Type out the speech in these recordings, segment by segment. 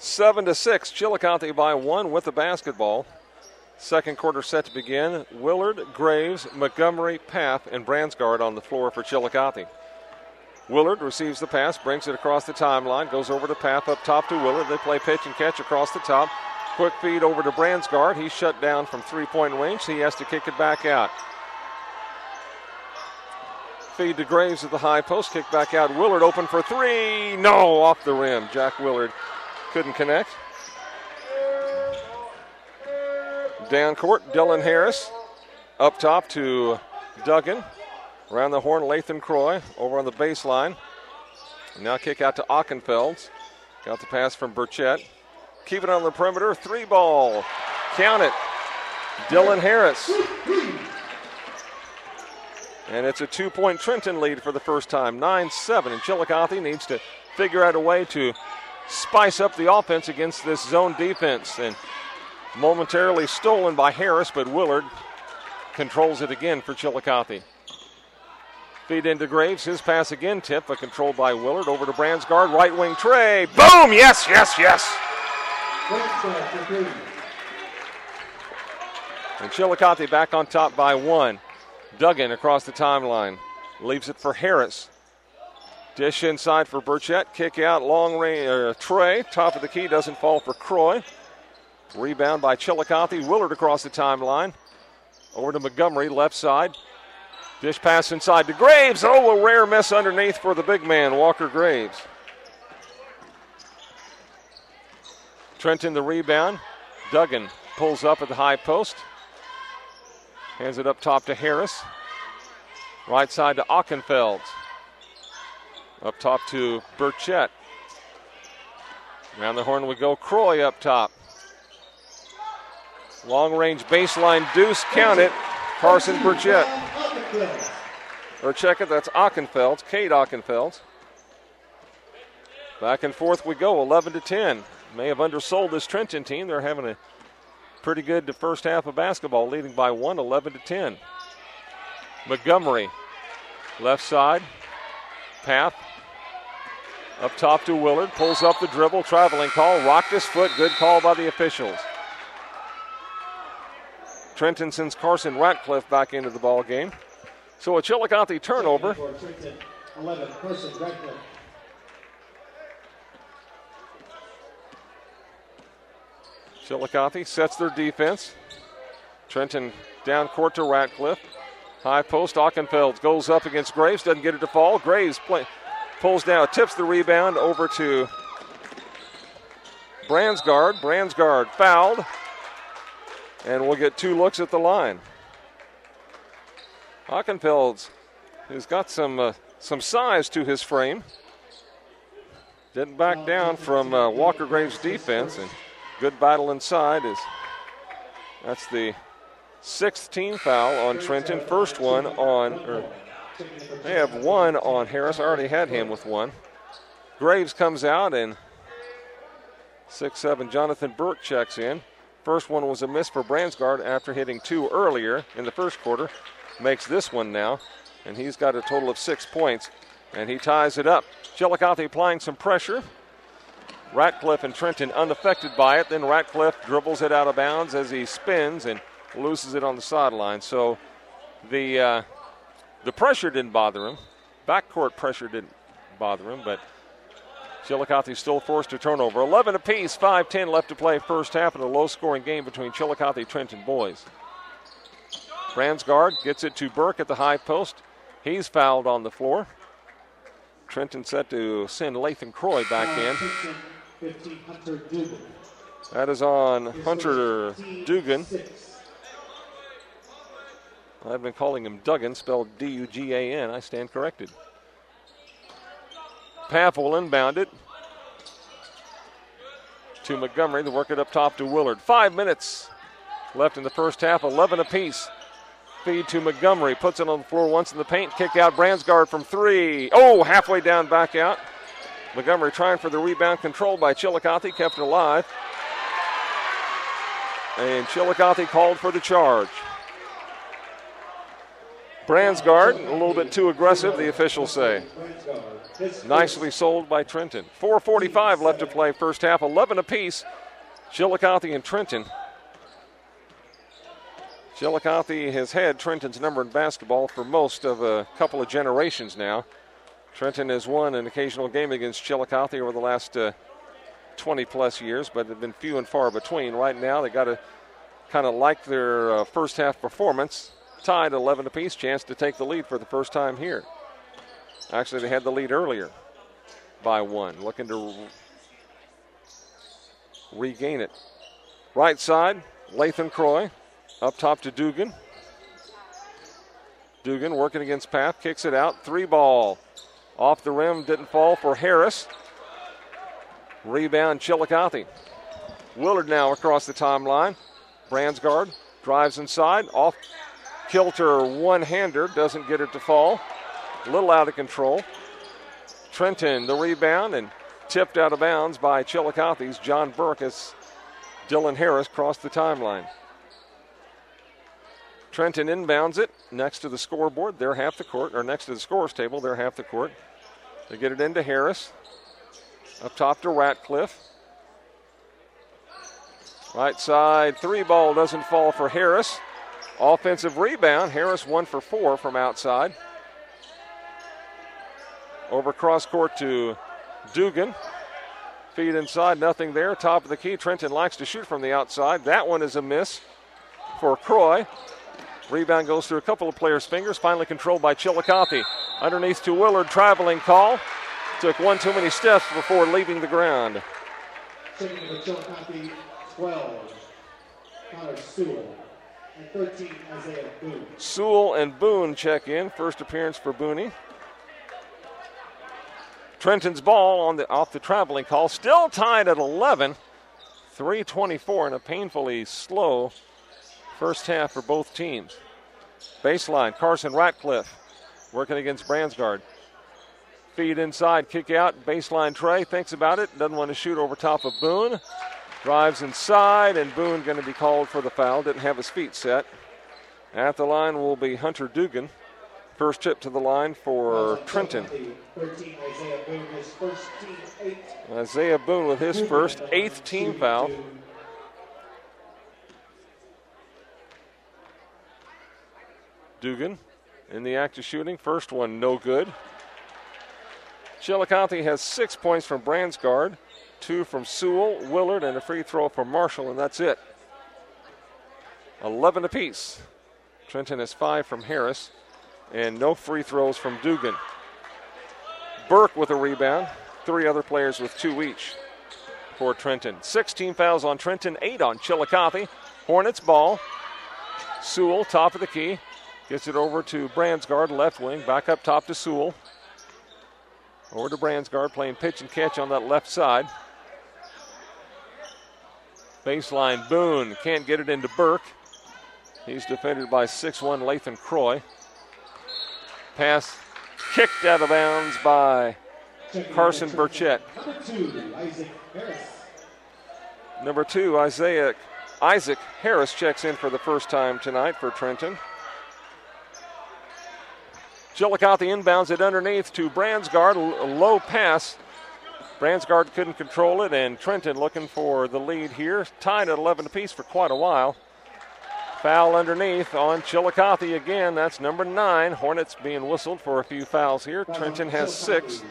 7-6, Chillicothe by 1 with the basketball. Second quarter set to begin. Willard, Graves, Montgomery, Paff, and Bransgard on the floor for Chillicothe. Willard receives the pass, brings it across the timeline, goes over to Paff, up top to Willard. They play pitch and catch across the top. Quick feed over to Bransgard. He's shut down from three-point range, so he has to kick it back out. Feed to Graves at the high post, kick back out. Willard open for three. No, off the rim. Jack Willard couldn't connect. Down court, Dylan Harris. Up top to Duggan. Around the horn, Lathan Croy over on the baseline. Now kick out to Ockenfelds. Got the pass from Burchett. Keep it on the perimeter. Three ball. Count it. Dylan Harris. And it's a 2-point Trenton lead for the first time, 9-7. And Chillicothe needs to figure out a way to spice up the offense against this zone defense. And momentarily stolen by Harris, but Willard controls it again for Chillicothe. Feed into Graves. His pass again tipped, but controlled by Willard. Over to Bransgard. Right wing tray. Boom! Yes, yes, yes. And Chillicothe back on top by 1. Duggan across the timeline. Leaves it for Harris. Dish inside for Burchett. Kick out, long range. Trey, top of the key, doesn't fall for Croy. Rebound by Chillicothe. Willard across the timeline. Over to Montgomery, left side. Dish pass inside to Graves. Oh, a rare miss underneath for the big man, Walker Graves. Trenton the rebound. Duggan pulls up at the high post. Hands it up top to Harris. Right side to Ockenfelds. Up top to Burchett. Around the horn we go. Croy up top. Long range baseline deuce. Count it. Carson Burchett. Or check it. That's Ockenfelds. Kate Ockenfelds. Back and forth we go. 11-10. May have undersold this Trenton team. They're having a pretty good first half of basketball, leading by 1, 11-10. Montgomery, left side. Path. Up top to Willard. Pulls up the dribble. Traveling call. Rocked his foot. Good call by the officials. Trenton sends Carson Ratcliffe back into the ball game. So a Chillicothe turnover. 11, Carson Ratcliffe. Chillicothe sets their defense. Trenton down court to Ratcliffe. High post, Ockenfelds goes up against Graves, doesn't get it to fall. Graves pulls down, tips the rebound over to Bransgard. Bransgard fouled, and we'll get 2 looks at the line. Ockenfelds has got some size to his frame. Didn't back down from Walker Graves' defense, and good battle inside. That's the 6th team foul on Trenton. First one on, they have 1 on Harris. I already had him with 1. Graves comes out, and 6'7" Jonathan Burke checks in. First one was a miss for Bransgard after hitting 2 earlier in the first quarter. Makes this one now, and he's got a total of 6 points, and he ties it up. Chillicothe applying some pressure. Ratcliffe and Trenton unaffected by it. Then Ratcliffe dribbles it out of bounds as he spins and loses it on the sideline. So the pressure didn't bother him. Backcourt pressure didn't bother him, but Chillicothe still forced a turnover. 11 apiece, 5:10 left to play first half in a low-scoring game between Chillicothe and Trenton boys. Bransgard gets it to Burke at the high post. He's fouled on the floor. Trenton set to send Lathan Croy back in. That is on Hunter Dugan. I've been calling him Duggan, spelled D-U-G-A-N. I stand corrected. Paff will inbound it to Montgomery. They work it up top to Willard. 5 minutes left in the first half, 11 apiece. Feed to Montgomery, puts it on the floor once in the paint. Kick out Bransgard from 3. Oh, halfway down, back out. Montgomery trying for the rebound, controlled by Chillicothe, kept it alive. And Chillicothe called for the charge. Bransgard, a little bit too aggressive, the officials say. Nicely sold by Trenton. 4:45 left to play first half, 11 apiece. Chillicothe and Trenton. Chillicothe has had Trenton's number in basketball for most of a couple of generations now. Trenton has won an occasional game against Chillicothe over the last 20-plus years, but have been few and far between. Right now, they got to kind of like their first half performance. Tied 11 apiece, chance to take the lead for the first time here. Actually, they had the lead earlier by one, looking to regain it. Right side, Lathan Croy. Up top to Dugan. Dugan working against Path, kicks it out. 3-ball. Off the rim, didn't fall for Harris. Rebound, Chillicothe. Willard now across the timeline. Bransgard drives inside. Off kilter one-hander, doesn't get it to fall. A little out of control. Trenton, the rebound, and tipped out of bounds by Chillicothe's John Burke as Dylan Harris crossed the timeline. Trenton inbounds it next to the scoreboard. They're half the court, or next to the scorer's table. They're half the court. They get it into Harris. Up top to Ratcliffe. Right side, 3-ball doesn't fall for Harris. Offensive rebound. Harris 1 for 4 from outside. Over cross court to Dugan. Feed inside, nothing there. Top of the key. Trenton likes to shoot from the outside. That one is a miss for Croy. Rebound goes through a couple of players' fingers, finally controlled by Chillicothe. Underneath to Willard, traveling call. Took one too many steps before leaving the ground. Checking for Chillicothe, 12, Connor Sewell, and 13, Isaiah Boone. Sewell and Boone check in. First appearance for Booney. Trenton's ball off the traveling call. Still tied at 11. 3:24 in a painfully slow first half for both teams. Baseline, Carson Ratcliffe working against Bransgard. Feed inside, kick out, baseline Trey, thinks about it, doesn't want to shoot over top of Boone. Drives inside, and Boone going to be called for the foul, didn't have his feet set. At the line will be Hunter Dugan. First trip to the line for Trenton. 13, Isaiah Boone, his first team 8. Isaiah Boone with his first 8th team foul. Dugan in the act of shooting. First one no good. Chillicothe has 6 points from Bransgard, 2 from Sewell, Willard, and a free throw from Marshall, and that's it. 11 apiece. Trenton has 5 from Harris, and no free throws from Dugan. Burke with a rebound. 3 other players with 2 each for Trenton. 16 fouls on Trenton, 8 on Chillicothe. Hornets ball. Sewell, top of the key. Gets it over to Bransgard, left wing. Back up top to Sewell. Over to Bransgard, playing pitch and catch on that left side. Baseline, Boone can't get it into Burke. He's defended by 6'1" Lathan Croy. Pass kicked out of bounds by Carson Burchett. Number 2, Isaac Harris checks in for the first time tonight for Trenton. Chillicothe inbounds it underneath to Bransgard. A low pass. Bransgard couldn't control it, and Trenton looking for the lead here. Tied at 11 apiece for quite a while. Foul underneath on Chillicothe again. That's number 9. Hornets being whistled for a few fouls here. Trenton has 6.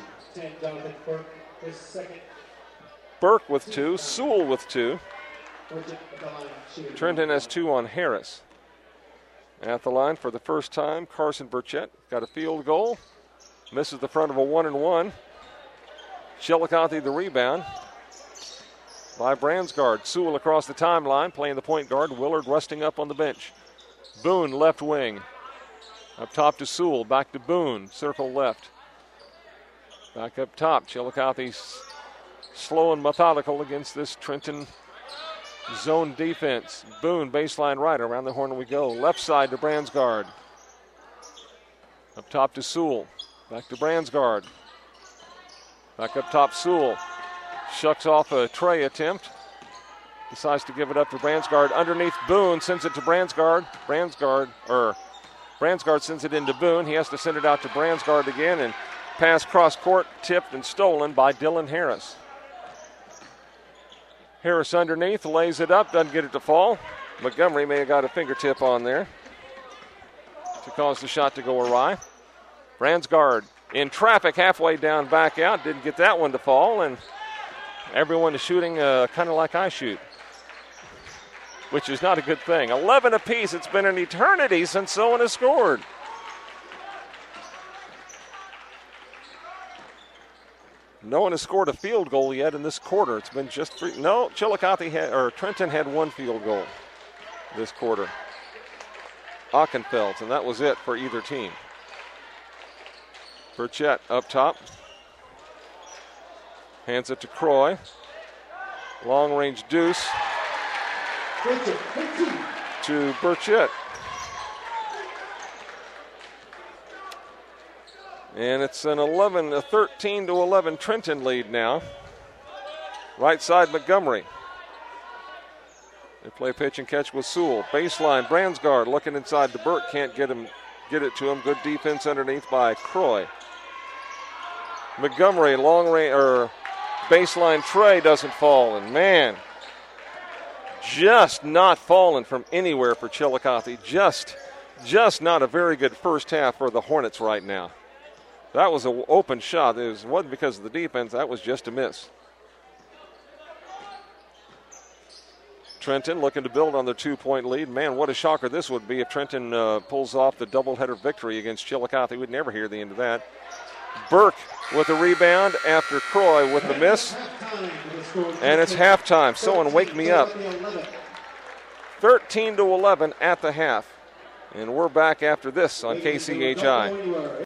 Burke with 2. Sewell with 2. Trenton has 2 on Harris. At the line for the first time, Carson Burchett got a field goal. Misses the front of a 1-and-1. Chillicothe the rebound by Bransgard. Sewell across the timeline, playing the point guard. Willard resting up on the bench. Boone left wing. Up top to Sewell, back to Boone, circle left. Back up top, Chillicothe's slow and methodical against this Trenton zone defense. Boone, baseline right, around the horn we go. Left side to Bransgard. Up top to Sewell. Back to Bransgard. Back up top, Sewell. Shucks off a tray attempt. Decides to give it up to Bransgard. Underneath Boone, sends it to Bransgard. Bransgard sends it into Boone. He has to send it out to Bransgard again, and pass cross court, tipped and stolen by Dylan Harris. Harris underneath, lays it up, doesn't get it to fall. Montgomery may have got a fingertip on there to cause the shot to go awry. Bransgard in traffic halfway down, back out, didn't get that one to fall, and everyone is shooting kind of like I shoot, which is not a good thing. 11 apiece. It's been an eternity since someone has scored. No one has scored a field goal yet in this quarter. It's been just three. No, Trenton had one field goal this quarter. Ockenfeld, and that was it for either team. Burchett up top. Hands it to Croy. Long range deuce to Burchett. And it's a 13 to 11 Trenton lead now. Right side Montgomery. They play pitch and catch with Sewell. Baseline, Bransgard looking inside to Burke. Can't get it to him. Good defense underneath by Croy. Montgomery, long range, baseline tray doesn't fall. And man, just not falling from anywhere for Chillicothe. Just not a very good first half for the Hornets right now. That was an open shot. It wasn't because of the defense. That was just a miss. Trenton looking to build on their 2-point lead. Man, what a shocker this would be if Trenton pulls off the doubleheader victory against Chillicothe. We'd never hear the end of that. Burke with a rebound after Croy with the miss. And it's halftime. Someone wake me up. 13 to 11 at the half. And we're back after this on KCHI.